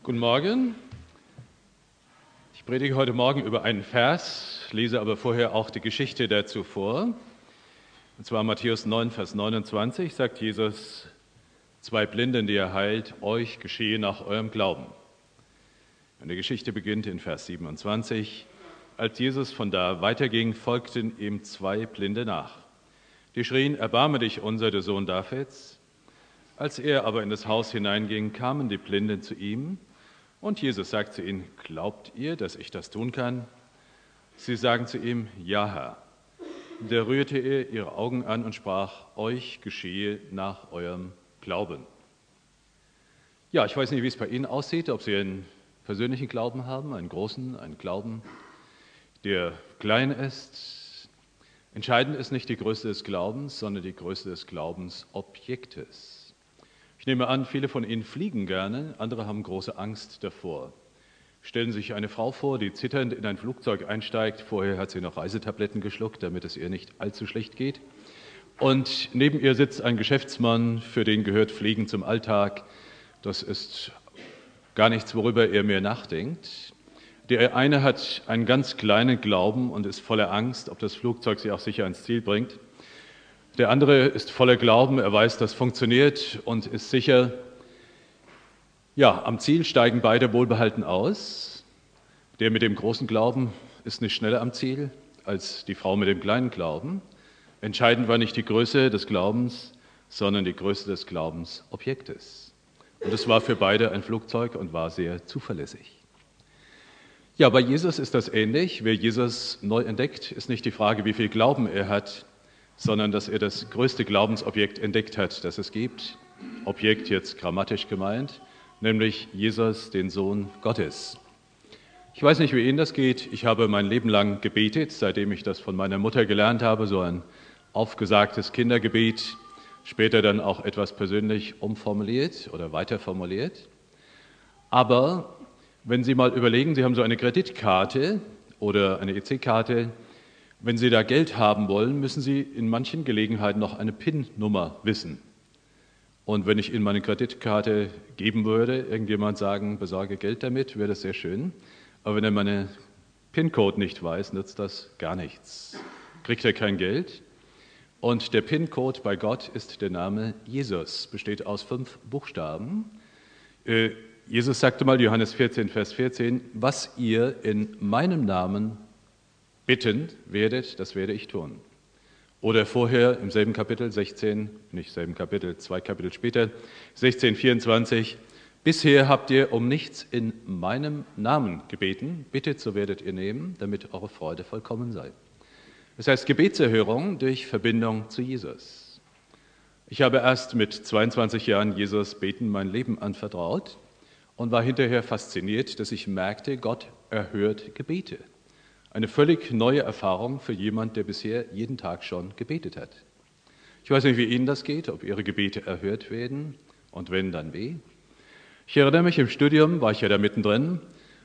Guten Morgen. Ich predige heute Morgen über einen Vers, lese aber vorher auch die Geschichte dazu vor. Und zwar Matthäus 9, Vers 29 sagt Jesus, 2 Blinden, die er heilt, euch geschehe nach eurem Glauben. Und die Geschichte beginnt in Vers 27. Als Jesus von da weiterging, folgten ihm 2 Blinde nach. Die schrien, erbarme dich unser, der Sohn Davids. Als er aber in das Haus hineinging, kamen die Blinden zu ihm. Und Jesus sagt zu ihnen, glaubt ihr, dass ich das tun kann? Sie sagen zu ihm, ja, Herr. Da rührte er ihre Augen an und sprach, euch geschehe nach eurem Glauben. Ja, ich weiß nicht, wie es bei Ihnen aussieht, ob Sie einen persönlichen Glauben haben, einen großen, einen Glauben, der klein ist. Entscheidend ist nicht die Größe des Glaubens, sondern die Größe des Glaubensobjektes. Ich nehme an, viele von Ihnen fliegen gerne, andere haben große Angst davor. Stellen Sie sich eine Frau vor, die zitternd in ein Flugzeug einsteigt. Vorher hat sie noch Reisetabletten geschluckt, damit es ihr nicht allzu schlecht geht. Und neben ihr sitzt ein Geschäftsmann, für den gehört Fliegen zum Alltag. Das ist gar nichts, worüber er mehr nachdenkt. Der eine hat einen ganz kleinen Glauben und ist voller Angst, ob das Flugzeug sie auch sicher ans Ziel bringt. Der andere ist voller Glauben, er weiß, das funktioniert und ist sicher. Ja, am Ziel steigen beide wohlbehalten aus. Der mit dem großen Glauben ist nicht schneller am Ziel als die Frau mit dem kleinen Glauben. Entscheidend war nicht die Größe des Glaubens, sondern die Größe des Glaubensobjektes. Und es war für beide ein Flugzeug und war sehr zuverlässig. Ja, bei Jesus ist das ähnlich. Wer Jesus neu entdeckt, ist nicht die Frage, wie viel Glauben er hat, sondern dass er das größte Glaubensobjekt entdeckt hat, das es gibt. Objekt jetzt grammatisch gemeint, nämlich Jesus, den Sohn Gottes. Ich weiß nicht, wie Ihnen das geht. Ich habe mein Leben lang gebetet, seitdem ich das von meiner Mutter gelernt habe, so ein aufgesagtes Kindergebet, später dann auch etwas persönlich umformuliert oder weiterformuliert. Aber wenn Sie mal überlegen, Sie haben so eine Kreditkarte oder eine EC-Karte, wenn Sie da Geld haben wollen, müssen Sie in manchen Gelegenheiten noch eine PIN-Nummer wissen. Und wenn ich Ihnen meine Kreditkarte geben würde, irgendjemand sagen, besorge Geld damit, wäre das sehr schön. Aber wenn er meine PIN-Code nicht weiß, nützt das gar nichts. Kriegt er kein Geld. Und der PIN-Code bei Gott ist der Name Jesus, besteht aus 5 Buchstaben. Jesus sagte mal, Johannes 14, Vers 14, was ihr in meinem Namen bitten werdet, das werde ich tun. Oder vorher im selben Kapitel 16, nicht selben Kapitel, 2 Kapitel später, 16, 24, bisher habt ihr um nichts in meinem Namen gebeten, bittet, so werdet ihr nehmen, damit eure Freude vollkommen sei. Das heißt Gebetserhörung durch Verbindung zu Jesus. Ich habe erst mit 22 Jahren Jesus beten mein Leben anvertraut und war hinterher fasziniert, dass ich merkte, Gott erhört Gebete. Eine völlig neue Erfahrung für jemand, der bisher jeden Tag schon gebetet hat. Ich weiß nicht, wie Ihnen das geht, ob Ihre Gebete erhört werden und wenn, dann wie. Ich erinnere mich, im Studium war ich ja da mittendrin,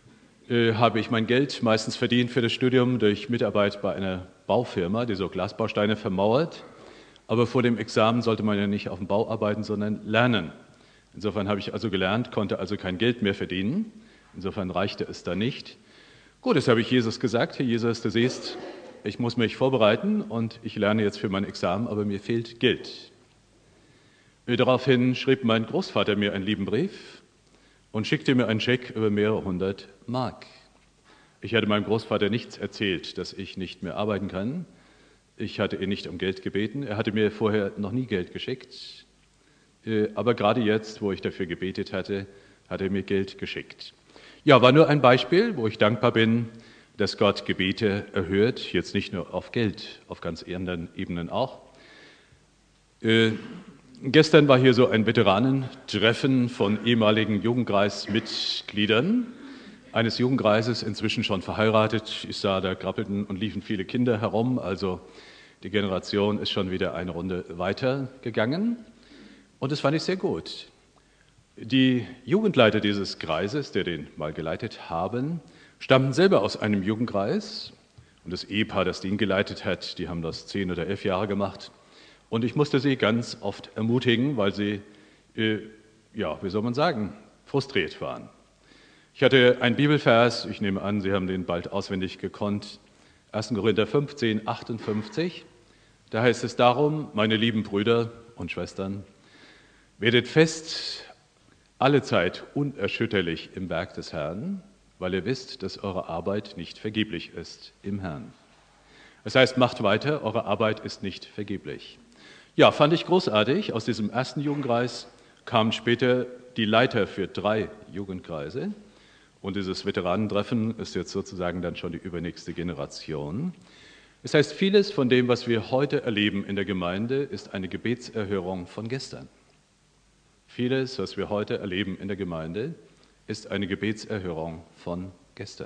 habe ich mein Geld meistens verdient für das Studium durch Mitarbeit bei einer Baufirma, die so Glasbausteine vermauert. Aber vor dem Examen sollte man ja nicht auf dem Bau arbeiten, sondern lernen. Insofern habe ich also gelernt, konnte also kein Geld mehr verdienen. Insofern reichte es da nicht. Gut, das habe ich Jesus gesagt. Herr Jesus, du siehst, ich muss mich vorbereiten und ich lerne jetzt für mein Examen, aber mir fehlt Geld. Daraufhin schrieb mein Großvater mir einen lieben Brief und schickte mir einen Scheck über mehrere 100 Mark. Ich hatte meinem Großvater nichts erzählt, dass ich nicht mehr arbeiten kann. Ich hatte ihn nicht um Geld gebeten. Er hatte mir vorher noch nie Geld geschickt. Aber gerade jetzt, wo ich dafür gebetet hatte, hat er mir Geld geschickt. Ja, war nur ein Beispiel, wo ich dankbar bin, dass Gott Gebete erhört, jetzt nicht nur auf Geld, auf ganz anderen Ebenen auch. Gestern war hier so ein Veteranentreffen von ehemaligen Jugendkreismitgliedern eines Jugendkreises, inzwischen schon verheiratet. Ich sah, da krabbelten und liefen viele Kinder herum, also die Generation ist schon wieder eine Runde weitergegangen. Und das fand ich sehr gut. Die Jugendleiter dieses Kreises, der den mal geleitet haben, stammten selber aus einem Jugendkreis. Und das Ehepaar, das den geleitet hat, die haben das 10 oder 11 Jahre gemacht. Und ich musste sie ganz oft ermutigen, weil sie, wie soll man sagen, frustriert waren. Ich hatte einen Bibelvers, ich nehme an, Sie haben den bald auswendig gekonnt, 1. Korinther 15, 58. Da heißt es darum, meine lieben Brüder und Schwestern, werdet fest alle Zeit unerschütterlich im Werk des Herrn, weil ihr wisst, dass eure Arbeit nicht vergeblich ist im Herrn. Das heißt, macht weiter, eure Arbeit ist nicht vergeblich. Ja, fand ich großartig. Aus diesem ersten Jugendkreis kamen später die Leiter für 3 Jugendkreise. Und dieses Veteranentreffen ist jetzt sozusagen dann schon die übernächste Generation. Das heißt, vieles von dem, was wir heute erleben in der Gemeinde, ist eine Gebetserhörung von gestern. Vieles, was wir heute erleben in der Gemeinde, ist eine Gebetserhörung von gestern.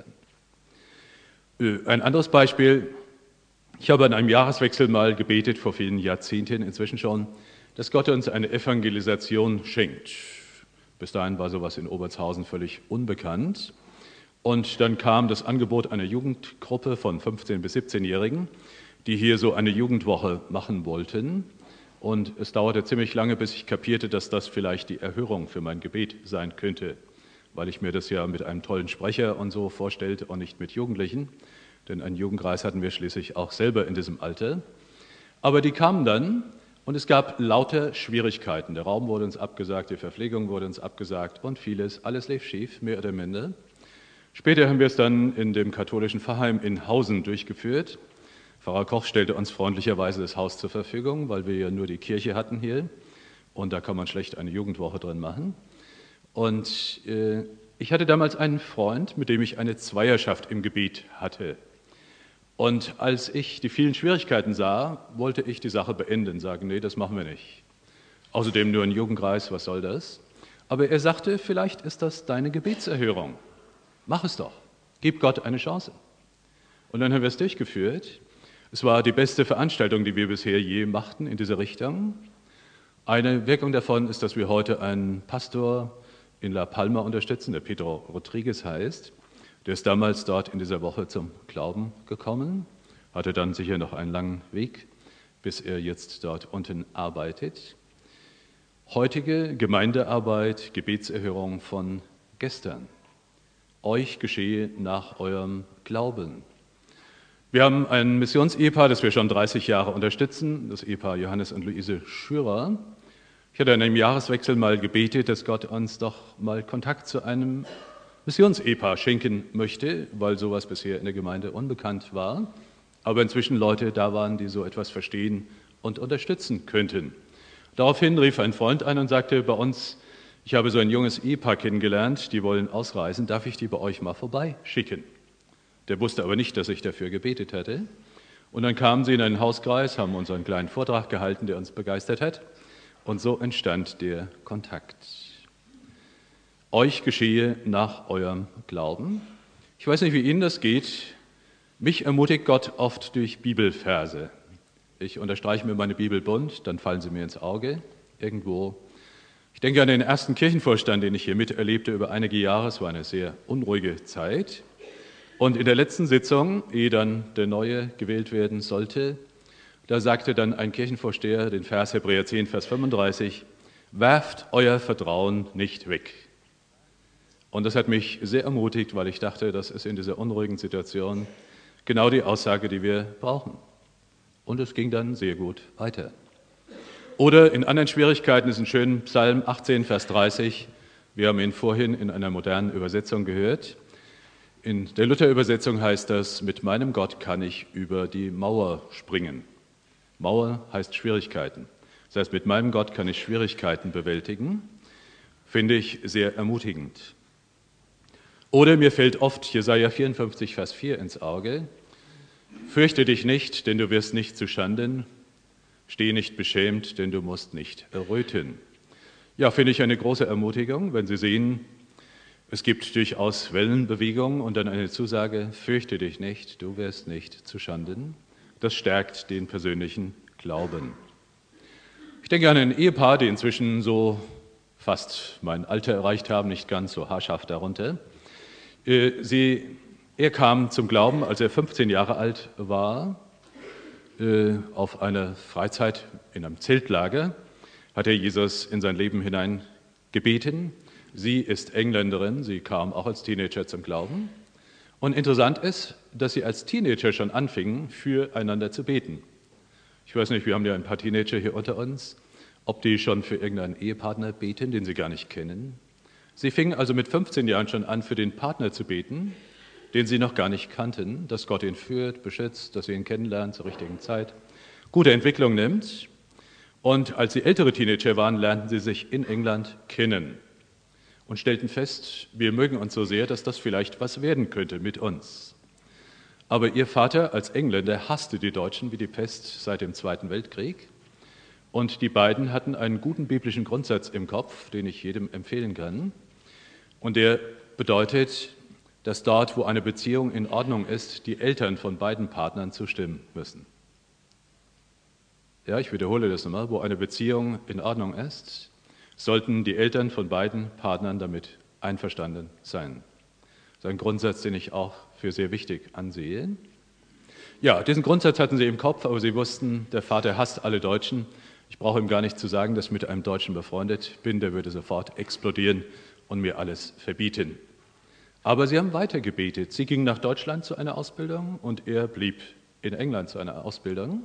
Ein anderes Beispiel: Ich habe an einem Jahreswechsel mal gebetet, vor vielen Jahrzehnten inzwischen schon, dass Gott uns eine Evangelisation schenkt. Bis dahin war sowas in Obertshausen völlig unbekannt. Und dann kam das Angebot einer Jugendgruppe von 15- bis 17-Jährigen, die hier so eine Jugendwoche machen wollten. Und es dauerte ziemlich lange, bis ich kapierte, dass das vielleicht die Erhörung für mein Gebet sein könnte, weil ich mir das ja mit einem tollen Sprecher und so vorstellte und nicht mit Jugendlichen. Denn einen Jugendkreis hatten wir schließlich auch selber in diesem Alter. Aber die kamen dann und es gab lauter Schwierigkeiten. Der Raum wurde uns abgesagt, die Verpflegung wurde uns abgesagt und vieles. Alles lief schief, mehr oder minder. Später haben wir es dann in dem katholischen Pfarrheim in Hausen durchgeführt. Pfarrer Koch stellte uns freundlicherweise das Haus zur Verfügung, weil wir ja nur die Kirche hatten hier. Und da kann man schlecht eine Jugendwoche drin machen. Und ich hatte damals einen Freund, mit dem ich eine Zweierschaft im Gebet hatte. Und als ich die vielen Schwierigkeiten sah, wollte ich die Sache beenden, sagen, nee, das machen wir nicht. Außerdem nur ein Jugendkreis, was soll das? Aber er sagte, vielleicht ist das deine Gebetserhörung. Mach es doch, gib Gott eine Chance. Und dann haben wir es durchgeführt. Es war die beste Veranstaltung, die wir bisher je machten in dieser Richtung. Eine Wirkung davon ist, dass wir heute einen Pastor in La Palma unterstützen, der Pedro Rodriguez heißt. Der ist damals dort in dieser Woche zum Glauben gekommen, hatte dann sicher noch einen langen Weg, bis er jetzt dort unten arbeitet. Heutige Gemeindearbeit, Gebetserhörung von gestern. Euch geschehe nach eurem Glauben. Wir haben ein Missionsehepaar, das wir schon 30 Jahre unterstützen, das Ehepaar Johannes und Luise Schürer. Ich hatte an einem Jahreswechsel mal gebetet, dass Gott uns doch mal Kontakt zu einem Missionsehepaar schenken möchte, weil sowas bisher in der Gemeinde unbekannt war, aber inzwischen Leute da waren, die so etwas verstehen und unterstützen könnten. Daraufhin rief ein Freund an und sagte, bei uns, ich habe so ein junges Ehepaar kennengelernt, die wollen ausreisen, darf ich die bei euch mal vorbeischicken? Der wusste aber nicht, dass ich dafür gebetet hatte. Und dann kamen sie in einen Hauskreis, haben uns einen kleinen Vortrag gehalten, der uns begeistert hat. Und so entstand der Kontakt. Euch geschehe nach eurem Glauben. Ich weiß nicht, wie Ihnen das geht. Mich ermutigt Gott oft durch Bibelverse. Ich unterstreiche mir meine Bibel bunt, dann fallen sie mir ins Auge irgendwo. Ich denke an den ersten Kirchenvorstand, den ich hier miterlebte über einige Jahre. Es war eine sehr unruhige Zeit. Und in der letzten Sitzung, ehe dann der Neue gewählt werden sollte, da sagte dann ein Kirchenvorsteher den Vers Hebräer 10, Vers 35, werft euer Vertrauen nicht weg. Und das hat mich sehr ermutigt, weil ich dachte, das ist in dieser unruhigen Situation genau die Aussage, die wir brauchen. Und es ging dann sehr gut weiter. Oder in anderen Schwierigkeiten ist ein schöner Psalm 18, Vers 30. Wir haben ihn vorhin in einer modernen Übersetzung gehört. In der Luther-Übersetzung heißt das, mit meinem Gott kann ich über die Mauer springen. Mauer heißt Schwierigkeiten. Das heißt, mit meinem Gott kann ich Schwierigkeiten bewältigen. Finde ich sehr ermutigend. Oder mir fällt oft Jesaja 54, Vers 4 ins Auge. Fürchte dich nicht, denn du wirst nicht zu Schanden. Steh nicht beschämt, denn du musst nicht erröten. Ja, finde ich eine große Ermutigung, wenn Sie sehen, es gibt durchaus Wellenbewegungen und dann eine Zusage, fürchte dich nicht, du wirst nicht zu Schanden. Das stärkt den persönlichen Glauben. Ich denke an ein Ehepaar, die inzwischen so fast mein Alter erreicht haben, nicht ganz so haarscharf darunter. Er kam zum Glauben, als er 15 Jahre alt war, auf einer Freizeit in einem Zeltlager, hat er Jesus in sein Leben hinein gebeten. Sie ist Engländerin, sie kam auch als Teenager zum Glauben. Und interessant ist, dass sie als Teenager schon anfingen, füreinander zu beten. Ich weiß nicht, wir haben ja ein paar Teenager hier unter uns, ob die schon für irgendeinen Ehepartner beten, den sie gar nicht kennen. Sie fingen also mit 15 Jahren schon an, für den Partner zu beten, den sie noch gar nicht kannten, dass Gott ihn führt, beschützt, dass sie ihn kennenlernen zur richtigen Zeit, gute Entwicklung nimmt. Und als sie ältere Teenager waren, lernten sie sich in England kennen und stellten fest, wir mögen uns so sehr, dass das vielleicht was werden könnte mit uns. Aber ihr Vater als Engländer hasste die Deutschen wie die Pest seit dem Zweiten Weltkrieg. Und die beiden hatten einen guten biblischen Grundsatz im Kopf, den ich jedem empfehlen kann. Und der bedeutet, dass dort, wo eine Beziehung in Ordnung ist, die Eltern von beiden Partnern zustimmen müssen. Ja, ich wiederhole das nochmal. Wo eine Beziehung in Ordnung ist, sollten die Eltern von beiden Partnern damit einverstanden sein. Das ist ein Grundsatz, den ich auch für sehr wichtig ansehe. Ja, diesen Grundsatz hatten sie im Kopf, aber sie wussten, der Vater hasst alle Deutschen. Ich brauche ihm gar nicht zu sagen, dass ich mit einem Deutschen befreundet bin, der würde sofort explodieren und mir alles verbieten. Aber sie haben weiter gebetet. Sie gingen nach Deutschland zu einer Ausbildung und er blieb in England zu einer Ausbildung.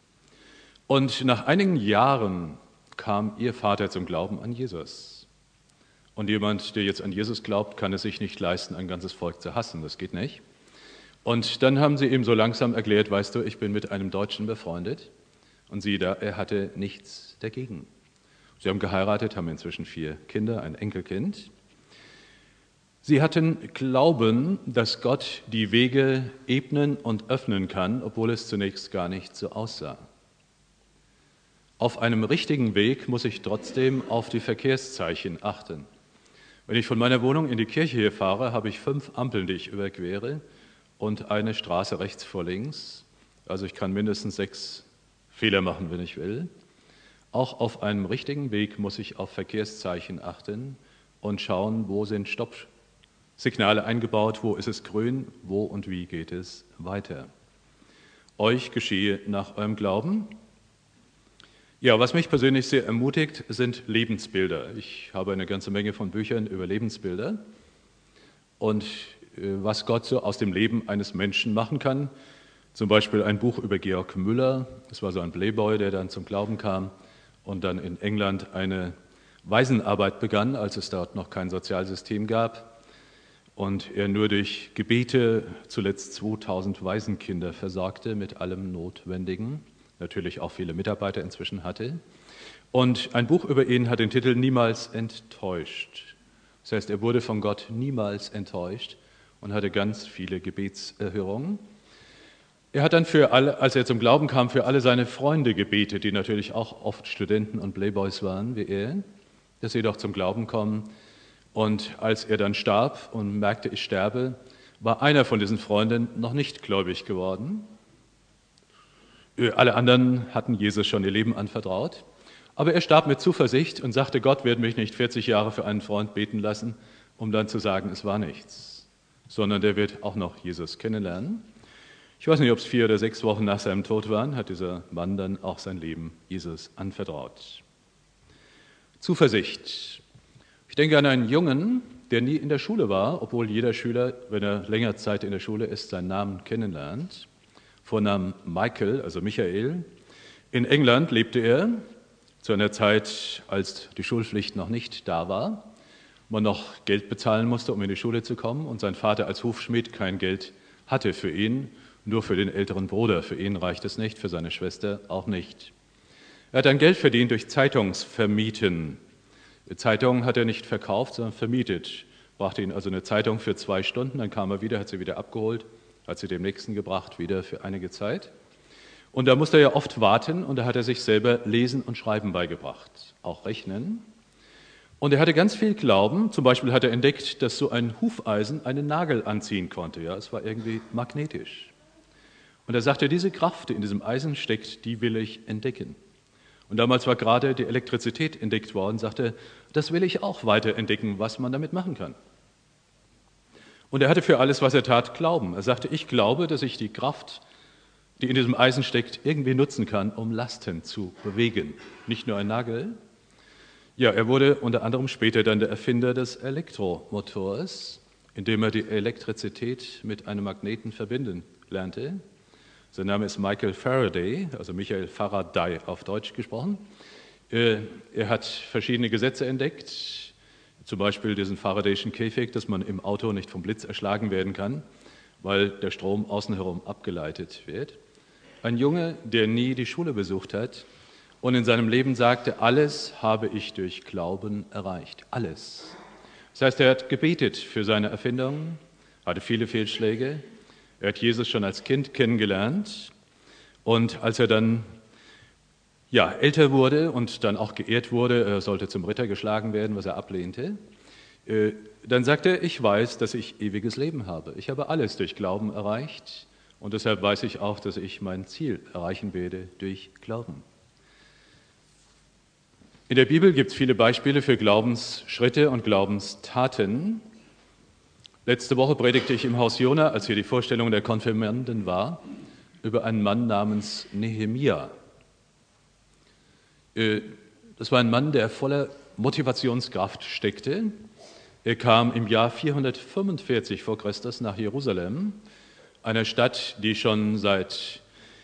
Und nach einigen Jahren kam ihr Vater zum Glauben an Jesus. Und jemand, der jetzt an Jesus glaubt, kann es sich nicht leisten, ein ganzes Volk zu hassen. Das geht nicht. Und dann haben sie ihm so langsam erklärt, weißt du, ich bin mit einem Deutschen befreundet. Und siehe da, er hatte nichts dagegen. Sie haben geheiratet, haben inzwischen 4 Kinder, ein Enkelkind. Sie hatten Glauben, dass Gott die Wege ebnen und öffnen kann, obwohl es zunächst gar nicht so aussah. Auf einem richtigen Weg muss ich trotzdem auf die Verkehrszeichen achten. Wenn ich von meiner Wohnung in die Kirche hier fahre, habe ich 5 Ampeln, die ich überquere und eine Straße rechts vor links. Also ich kann mindestens 6 Fehler machen, wenn ich will. Auch auf einem richtigen Weg muss ich auf Verkehrszeichen achten und schauen, wo sind Stoppsignale eingebaut, wo ist es grün, wo und wie geht es weiter. Euch geschehe nach eurem Glauben. Ja, was mich persönlich sehr ermutigt, sind Lebensbilder. Ich habe eine ganze Menge von Büchern über Lebensbilder und was Gott so aus dem Leben eines Menschen machen kann. Zum Beispiel ein Buch über Georg Müller, das war so ein Playboy, der dann zum Glauben kam und dann in England eine Waisenarbeit begann, als es dort noch kein Sozialsystem gab und er nur durch Gebete zuletzt 2000 Waisenkinder versorgte mit allem Notwendigen. Natürlich auch viele Mitarbeiter inzwischen hatte. Und ein Buch über ihn hat den Titel Niemals enttäuscht. Das heißt, er wurde von Gott niemals enttäuscht und hatte ganz viele Gebetserhörungen. Er hat dann für alle, als er zum Glauben kam, für alle seine Freunde gebetet, die natürlich auch oft Studenten und Playboys waren wie er, dass sie doch zum Glauben kommen. Und als er dann starb und merkte, ich sterbe, war einer von diesen Freunden noch nicht gläubig geworden. Alle anderen hatten Jesus schon ihr Leben anvertraut. Aber er starb mit Zuversicht und sagte, Gott wird mich nicht 40 Jahre für einen Freund beten lassen, um dann zu sagen, es war nichts, sondern der wird auch noch Jesus kennenlernen. Ich weiß nicht, ob es 4 oder 6 Wochen nach seinem Tod waren, hat dieser Mann dann auch sein Leben Jesus anvertraut. Zuversicht. Ich denke an einen Jungen, der nie in der Schule war, obwohl jeder Schüler, wenn er länger Zeit in der Schule ist, seinen Namen kennenlernt. Vornamen Michael, also Michael. In England lebte er zu einer Zeit, als die Schulpflicht noch nicht da war, man noch Geld bezahlen musste, um in die Schule zu kommen und sein Vater als Hufschmied kein Geld hatte für ihn, nur für den älteren Bruder. Für ihn reicht es nicht, für seine Schwester auch nicht. Er hat dann Geld verdient durch Zeitungsvermieten. Zeitungen hat er nicht verkauft, sondern vermietet. Brachte ihn also eine Zeitung für 2 Stunden, dann kam er wieder, hat sie wieder abgeholt, hat sie dem Nächsten gebracht, wieder für einige Zeit. Und da musste er ja oft warten und da hat er sich selber Lesen und Schreiben beigebracht, auch Rechnen. Und er hatte ganz viel Glauben, zum Beispiel hat er entdeckt, dass so ein Hufeisen einen Nagel anziehen konnte. Ja, es war irgendwie magnetisch. Und er sagte, diese Kraft, die in diesem Eisen steckt, die will ich entdecken. Und damals war gerade die Elektrizität entdeckt worden, sagte, das will ich auch weiter entdecken, was man damit machen kann. Und er hatte für alles, was er tat, Glauben. Er sagte, ich glaube, dass ich die Kraft, die in diesem Eisen steckt, irgendwie nutzen kann, um Lasten zu bewegen. Nicht nur ein Nagel. Ja, er wurde unter anderem später dann der Erfinder des Elektromotors, indem er die Elektrizität mit einem Magneten verbinden lernte. Sein Name ist Michael Faraday, also Michael Faraday auf Deutsch gesprochen. Er hat verschiedene Gesetze entdeckt, zum Beispiel diesen Faradayschen Käfig, dass man im Auto nicht vom Blitz erschlagen werden kann, weil der Strom außen herum abgeleitet wird. Ein Junge, der nie die Schule besucht hat und in seinem Leben sagte, alles habe ich durch Glauben erreicht, alles. Das heißt, er hat gebetet für seine Erfindung, hatte viele Fehlschläge. Er hat Jesus schon als Kind kennengelernt und als er dann älter wurde und dann auch geehrt wurde, er sollte zum Ritter geschlagen werden, was er ablehnte, dann sagte er, ich weiß, dass ich ewiges Leben habe. Ich habe alles durch Glauben erreicht und deshalb weiß ich auch, dass ich mein Ziel erreichen werde durch Glauben. In der Bibel gibt es viele Beispiele für Glaubensschritte und Glaubenstaten. Letzte Woche predigte ich im Haus Jona, als hier die Vorstellung der Konfirmanden war, über einen Mann namens Nehemia. Das war ein Mann, der voller Motivationskraft steckte. Er kam im Jahr 445 vor Christus nach Jerusalem, einer Stadt, die schon seit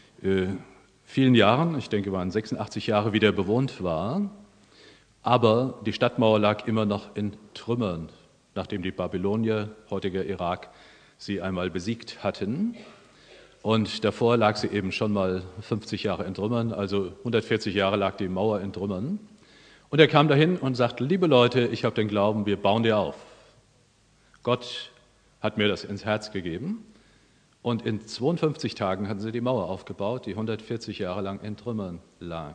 vielen Jahren, ich denke, waren 86 Jahre, wieder bewohnt war. Aber die Stadtmauer lag immer noch in Trümmern, nachdem die Babylonier, heutiger Irak, sie einmal besiegt hatten. Und davor lag sie eben schon mal 50 Jahre in Trümmern, also 140 Jahre lag die Mauer in Trümmern. Und er kam dahin und sagte, liebe Leute, ich habe den Glauben, wir bauen die auf. Gott hat mir das ins Herz gegeben. Und in 52 Tagen hatten sie die Mauer aufgebaut, die 140 Jahre lang in Trümmern lag.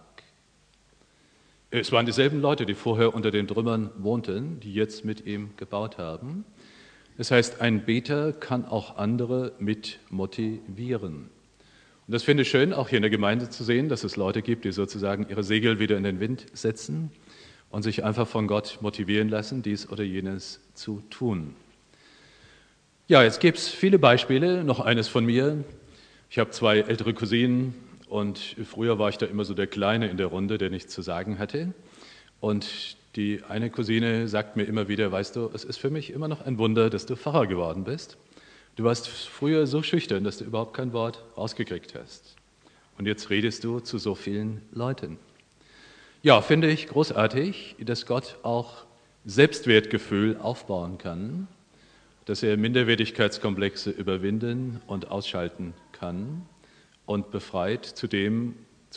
Es waren dieselben Leute, die vorher unter den Trümmern wohnten, die jetzt mit ihm gebaut haben. Das heißt, ein Beter kann auch andere mit motivieren. Und das finde ich schön, auch hier in der Gemeinde zu sehen, dass es Leute gibt, die sozusagen ihre Segel wieder in den Wind setzen und sich einfach von Gott motivieren lassen, dies oder jenes zu tun. Ja, jetzt gibt es viele Beispiele, noch eines von mir. Ich habe 2 ältere Cousinen und früher war ich da immer so der Kleine in der Runde, der nichts zu sagen hatte. Und die eine Cousine sagt mir immer wieder, weißt du, es ist für mich immer noch ein Wunder, dass du Pfarrer geworden bist. Du warst früher so schüchtern, dass du überhaupt kein Wort rausgekriegt hast. Und jetzt redest du zu so vielen Leuten. Ja, finde ich großartig, dass Gott auch Selbstwertgefühl aufbauen kann, dass er Minderwertigkeitskomplexe überwinden und ausschalten kann und befreit zu dem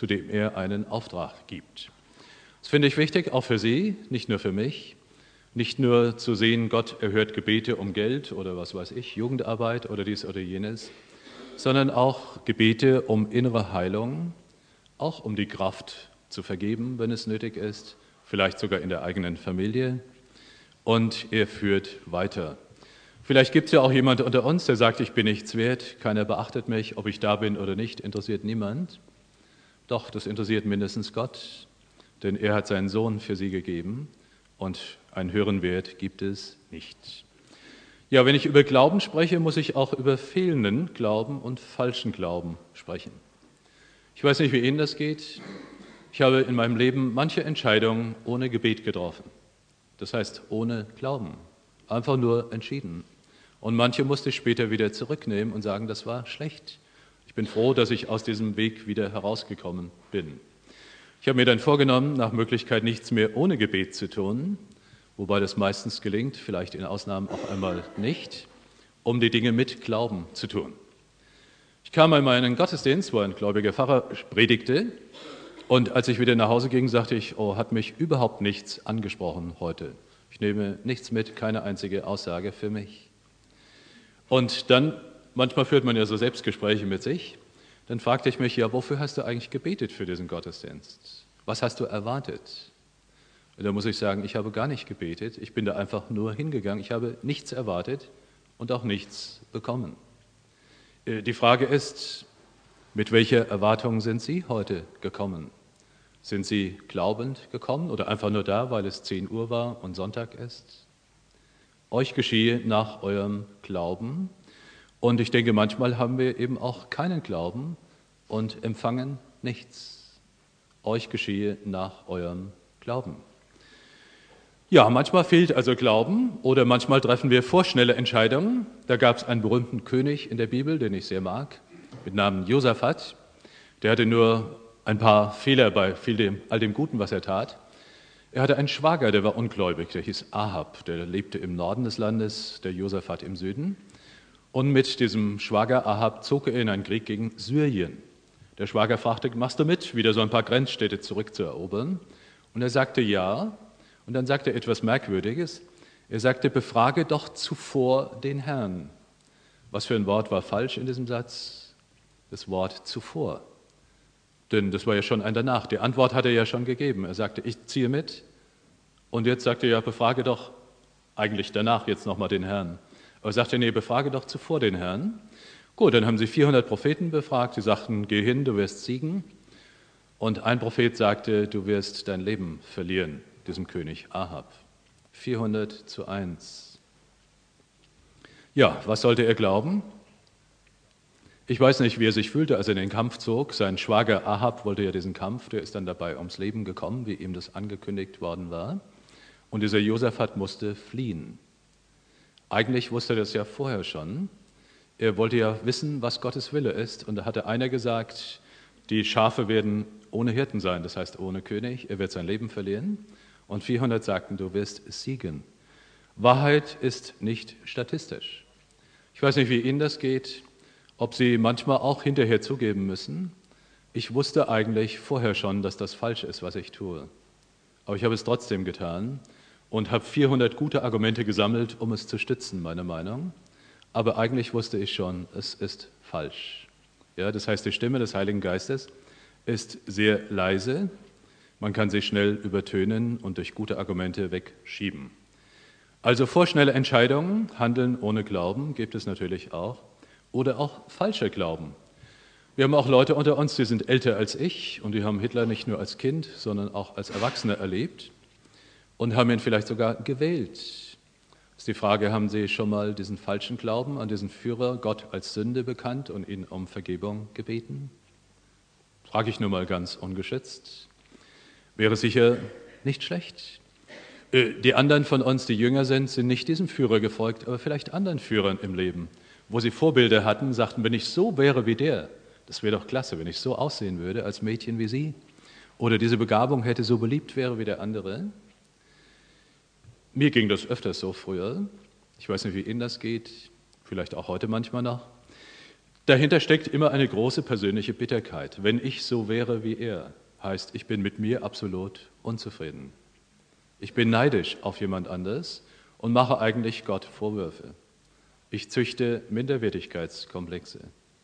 er einen Auftrag gibt. Das finde ich wichtig, auch für Sie, nicht nur für mich. Nicht nur zu sehen, Gott erhört Gebete um Geld oder was weiß ich, Jugendarbeit oder dies oder jenes, sondern auch Gebete um innere Heilung, auch um die Kraft zu vergeben, wenn es nötig ist, vielleicht sogar in der eigenen Familie. Und er führt weiter. Vielleicht gibt es ja auch jemand unter uns, der sagt, ich bin nichts wert, keiner beachtet mich, ob ich da bin oder nicht, interessiert niemand. Doch, das interessiert mindestens Gott, denn er hat seinen Sohn für sie gegeben und einen höheren Wert gibt es nicht. Ja, wenn ich über Glauben spreche, muss ich auch über fehlenden Glauben und falschen Glauben sprechen. Ich weiß nicht, wie Ihnen das geht. Ich habe in meinem Leben manche Entscheidungen ohne Gebet getroffen. Das heißt, ohne Glauben. Einfach nur entschieden. Und manche musste ich später wieder zurücknehmen und sagen, das war schlecht. Ich bin froh, dass ich aus diesem Weg wieder herausgekommen bin. Ich habe mir dann vorgenommen, nach Möglichkeit nichts mehr ohne Gebet zu tun, wobei das meistens gelingt, vielleicht in Ausnahmen auch einmal nicht, um die Dinge mit Glauben zu tun. Ich kam in meinen Gottesdienst, wo ein gläubiger Pfarrer predigte, und als ich wieder nach Hause ging, sagte ich, oh, hat mich überhaupt nichts angesprochen heute. Ich nehme nichts mit, keine einzige Aussage für mich. Und dann, manchmal führt man ja so Selbstgespräche mit sich, dann fragte ich mich, ja, wofür hast du eigentlich gebetet für diesen Gottesdienst? Was hast du erwartet? Und da muss ich sagen, ich habe gar nicht gebetet, ich bin da einfach nur hingegangen, ich habe nichts erwartet und auch nichts bekommen. Die Frage ist, mit welcher Erwartung sind Sie heute gekommen? Sind Sie glaubend gekommen oder einfach nur da, weil es 10 Uhr war und Sonntag ist? Euch geschehe nach eurem Glauben. Und ich denke, manchmal haben wir eben auch keinen Glauben und empfangen nichts. Euch geschehe nach eurem Glauben. Ja, manchmal fehlt also Glauben oder manchmal treffen wir vorschnelle Entscheidungen. Da gab es einen berühmten König in der Bibel, den ich sehr mag, mit Namen Josaphat. Der hatte nur ein paar Fehler bei all dem Guten, was er tat. Er hatte einen Schwager, der war ungläubig, der hieß Ahab, der lebte im Norden des Landes, der Josaphat im Süden. Und mit diesem Schwager Ahab zog er in einen Krieg gegen Syrien. Der Schwager fragte, machst du mit, wieder so ein paar Grenzstädte zurückzuerobern? Und er sagte ja. Und dann sagte er etwas Merkwürdiges. Er sagte, befrage doch zuvor den Herrn. Was für ein Wort war falsch in diesem Satz? Das Wort zuvor. Denn das war ja schon ein danach. Die Antwort hat er ja schon gegeben. Er sagte, ich ziehe mit. Und jetzt sagte er, ja, befrage doch eigentlich danach jetzt nochmal den Herrn. Aber er sagte, nee, befrage doch zuvor den Herrn. Gut, dann haben sie 400 Propheten befragt. Sie sagten, geh hin, du wirst siegen. Und ein Prophet sagte, du wirst dein Leben verlieren, diesem König Ahab. 400:1. Ja, was sollte er glauben? Ich weiß nicht, wie er sich fühlte, als er in den Kampf zog. Sein Schwager Ahab wollte ja diesen Kampf, der ist dann dabei ums Leben gekommen, wie ihm das angekündigt worden war. Und dieser Josaphat musste fliehen. Eigentlich wusste er das ja vorher schon. Er wollte ja wissen, was Gottes Wille ist. Und da hatte einer gesagt, die Schafe werden ohne Hirten sein, das heißt ohne König. Er wird sein Leben verlieren. Und 400 sagten, du wirst siegen. Wahrheit ist nicht statistisch. Ich weiß nicht, wie Ihnen das geht, ob Sie manchmal auch hinterher zugeben müssen, ich wusste eigentlich vorher schon, dass das falsch ist, was ich tue. Aber ich habe es trotzdem getan und habe 400 gute Argumente gesammelt, um es zu stützen, meine Meinung. Aber eigentlich wusste ich schon, es ist falsch. Ja, das heißt, die Stimme des Heiligen Geistes ist sehr leise. Man kann sie schnell übertönen und durch gute Argumente wegschieben. Also vorschnelle Entscheidungen, Handeln ohne Glauben gibt es natürlich auch. Oder auch falscher Glauben. Wir haben auch Leute unter uns, die sind älter als ich und die haben Hitler nicht nur als Kind, sondern auch als Erwachsener erlebt und haben ihn vielleicht sogar gewählt. Das ist die Frage, haben Sie schon mal diesen falschen Glauben an diesen Führer Gott als Sünde bekannt und ihn um Vergebung gebeten? Frage ich nur mal ganz ungeschützt. Wäre sicher nicht schlecht. Die anderen von uns, die jünger sind nicht diesem Führer gefolgt, aber vielleicht anderen Führern im Leben, wo sie Vorbilder hatten, sagten, wenn ich so wäre wie der, das wäre doch klasse, wenn ich so aussehen würde als Mädchen wie sie, oder diese Begabung hätte, so beliebt wäre wie der andere. Mir ging das öfters so früher. Ich weiß nicht, wie Ihnen das geht, vielleicht auch heute manchmal noch. Dahinter steckt immer eine große persönliche Bitterkeit. Wenn ich so wäre wie er, heißt, ich bin mit mir absolut unzufrieden. Ich bin neidisch auf jemand anderes und mache eigentlich Gott Vorwürfe. Ich züchte Minderwertigkeitskomplexe.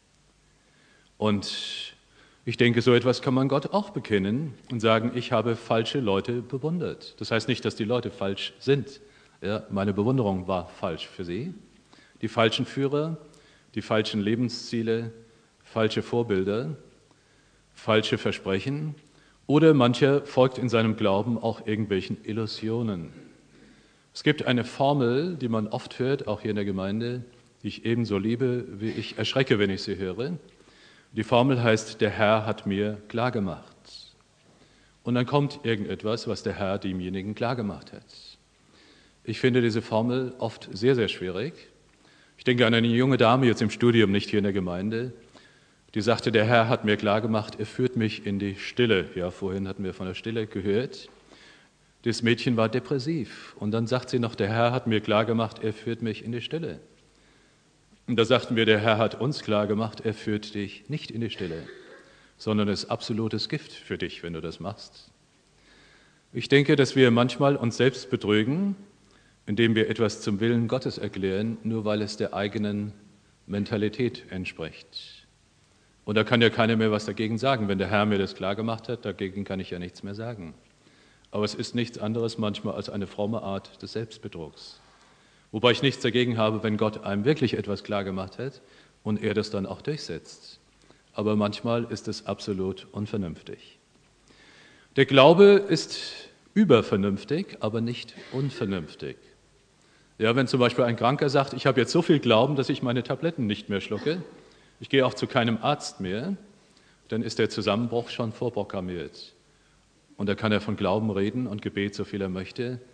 Und ich denke, so etwas kann man Gott auch bekennen und sagen, ich habe falsche Leute bewundert. Das heißt nicht, dass die Leute falsch sind. Ja, meine Bewunderung war falsch für sie. Die falschen Führer, die falschen Lebensziele, falsche Vorbilder, falsche Versprechen. Oder mancher folgt in seinem Glauben auch irgendwelchen Illusionen. Es gibt eine Formel, die man oft hört, auch hier in der Gemeinde, die ich ebenso liebe, wie ich erschrecke, wenn ich sie höre. Die Formel heißt, der Herr hat mir klargemacht. Und dann kommt irgendetwas, was der Herr demjenigen klargemacht hat. Ich finde diese Formel oft sehr, sehr schwierig. Ich denke an eine junge Dame jetzt im Studium, nicht hier in der Gemeinde, die sagte, der Herr hat mir klargemacht, er führt mich in die Stille. Ja, vorhin hatten wir von der Stille gehört. Das Mädchen war depressiv. Und dann sagt sie noch, der Herr hat mir klargemacht, er führt mich in die Stille. Und da sagten wir, der Herr hat uns klargemacht, er führt dich nicht in die Stille, sondern es ist absolutes Gift für dich, wenn du das machst. Ich denke, dass wir manchmal uns selbst betrügen, indem wir etwas zum Willen Gottes erklären, nur weil es der eigenen Mentalität entspricht. Und da kann ja keiner mehr was dagegen sagen. Wenn der Herr mir das klargemacht hat, dagegen kann ich ja nichts mehr sagen. Aber es ist nichts anderes manchmal als eine fromme Art des Selbstbetrugs. Wobei ich nichts dagegen habe, wenn Gott einem wirklich etwas klargemacht hat und er das dann auch durchsetzt. Aber manchmal ist es absolut unvernünftig. Der Glaube ist übervernünftig, aber nicht unvernünftig. Ja, wenn zum Beispiel ein Kranker sagt, ich habe jetzt so viel Glauben, dass ich meine Tabletten nicht mehr schlucke, ich gehe auch zu keinem Arzt mehr, dann ist der Zusammenbruch schon vorprogrammiert. Und da kann er von Glauben reden und Gebet, so viel er möchte.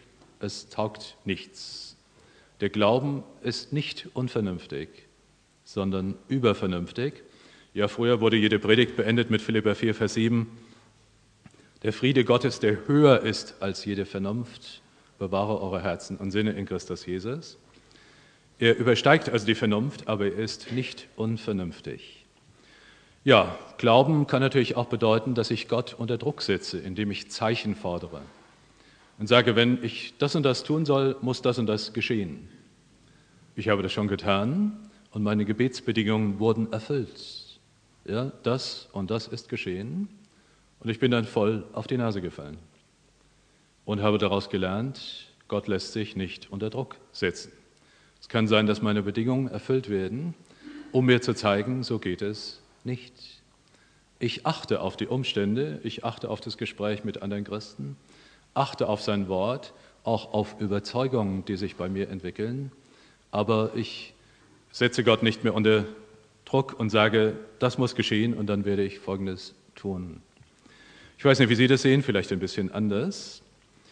es taugt nichts. Der Glauben ist nicht unvernünftig, sondern übervernünftig. Ja, früher wurde jede Predigt beendet mit Philipper 4, Vers 7. Der Friede Gottes, der höher ist als jede Vernunft, bewahre eure Herzen und Sinne in Christus Jesus. Er übersteigt also die Vernunft, aber er ist nicht unvernünftig. Ja, Glauben kann natürlich auch bedeuten, dass ich Gott unter Druck setze, indem ich Zeichen fordere und sage, wenn ich das und das tun soll, muss das und das geschehen. Ich habe das schon getan und meine Gebetsbedingungen wurden erfüllt. Ja, das und das ist geschehen und ich bin dann voll auf die Nase gefallen und habe daraus gelernt, Gott lässt sich nicht unter Druck setzen. Es kann sein, dass meine Bedingungen erfüllt werden, um mir zu zeigen, so geht es nicht. Ich achte auf die Umstände, ich achte auf das Gespräch mit anderen Christen, achte auf sein Wort, auch auf Überzeugungen, die sich bei mir entwickeln, aber ich setze Gott nicht mehr unter Druck und sage, das muss geschehen und dann werde ich Folgendes tun. Ich weiß nicht, wie Sie das sehen, vielleicht ein bisschen anders.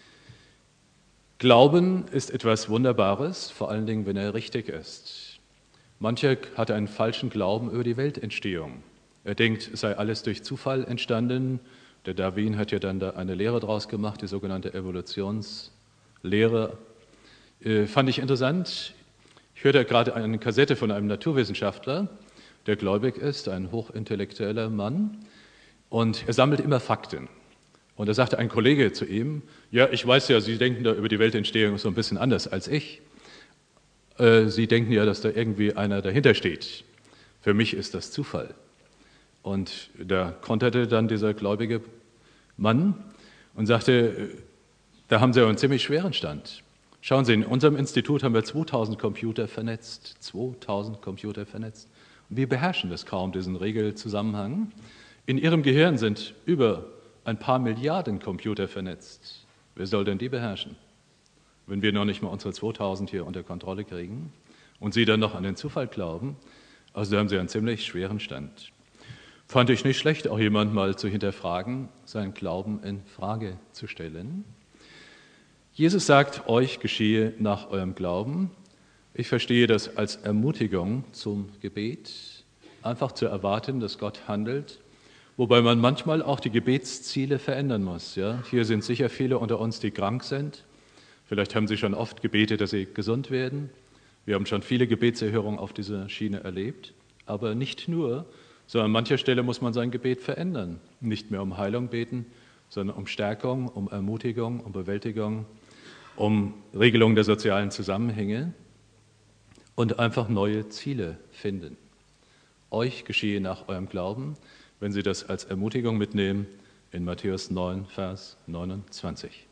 Glauben ist etwas Wunderbares, vor allen Dingen, wenn er richtig ist. Mancher hat einen falschen Glauben über die Weltentstehung. Er denkt, es sei alles durch Zufall entstanden. Der Darwin hat ja dann da eine Lehre draus gemacht, die sogenannte Evolutionslehre. Fand ich interessant. Ich hörte gerade eine Kassette von einem Naturwissenschaftler, der gläubig ist, ein hochintellektueller Mann, und er sammelt immer Fakten. Und da sagte ein Kollege zu ihm, ja, ich weiß ja, Sie denken da über die Weltentstehung so ein bisschen anders als ich. Sie denken ja, dass da irgendwie einer dahinter steht. Für mich ist das Zufall. Und da konterte dann dieser gläubige Mann und sagte, da haben Sie einen ziemlich schweren Stand. Schauen Sie, in unserem Institut haben wir 2000 Computer vernetzt. 2000 Computer vernetzt. Und wir beherrschen das kaum, diesen Regelzusammenhang. In Ihrem Gehirn sind über ein paar Milliarden Computer vernetzt. Wer soll denn die beherrschen, wenn wir noch nicht mal unsere 2000 hier unter Kontrolle kriegen und Sie dann noch an den Zufall glauben? Also da haben Sie einen ziemlich schweren Stand. Fand ich nicht schlecht, auch jemand mal zu hinterfragen, seinen Glauben in Frage zu stellen. Jesus sagt, euch geschehe nach eurem Glauben. Ich verstehe das als Ermutigung zum Gebet, einfach zu erwarten, dass Gott handelt, wobei man manchmal auch die Gebetsziele verändern muss. Ja? Hier sind sicher viele unter uns, die krank sind. Vielleicht haben Sie schon oft gebetet, dass Sie gesund werden. Wir haben schon viele Gebetserhörungen auf dieser Schiene erlebt. Aber nicht nur, sondern an mancher Stelle muss man sein Gebet verändern. Nicht mehr um Heilung beten, sondern um Stärkung, um Ermutigung, um Bewältigung, um Regelung der sozialen Zusammenhänge und einfach neue Ziele finden. Euch geschehe nach eurem Glauben, wenn Sie das als Ermutigung mitnehmen, in Matthäus 9, Vers 29.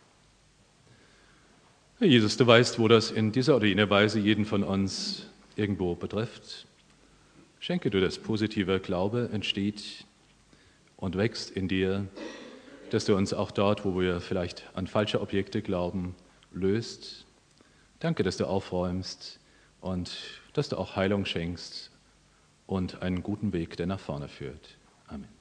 Herr Jesus, du weißt, wo das in dieser oder jener Weise jeden von uns irgendwo betrifft. Schenke du, dass positiver Glaube entsteht und wächst in dir, dass du uns auch dort, wo wir vielleicht an falsche Objekte glauben, löst. Danke, dass du aufräumst und dass du auch Heilung schenkst und einen guten Weg, der nach vorne führt. Amen.